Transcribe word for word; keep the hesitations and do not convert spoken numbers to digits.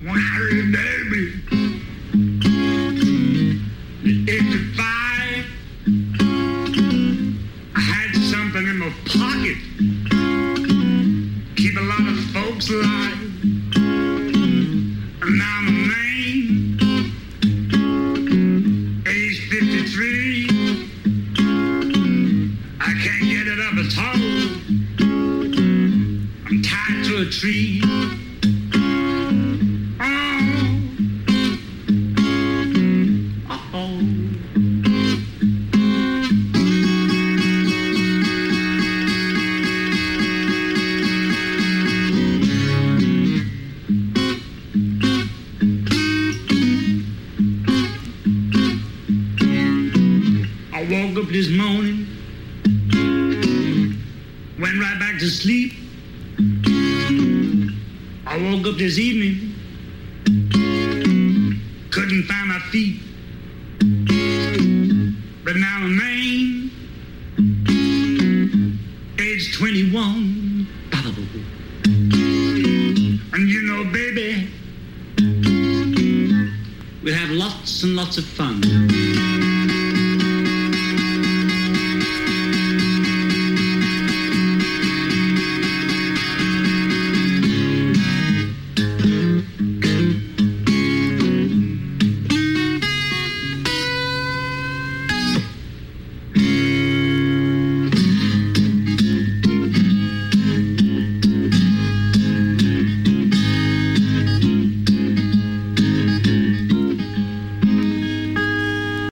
when I heard baby, eighty-five, I had something in my pocket, keep a lot of folks alive. And now I'm a man, age fifty-three, I can't get it up at all. I'm tied to a tree. This morning, went right back to sleep. I woke up this evening, couldn't find my feet. But now I'm a man, age twenty-one. And you know, baby, we have lots and lots of fun.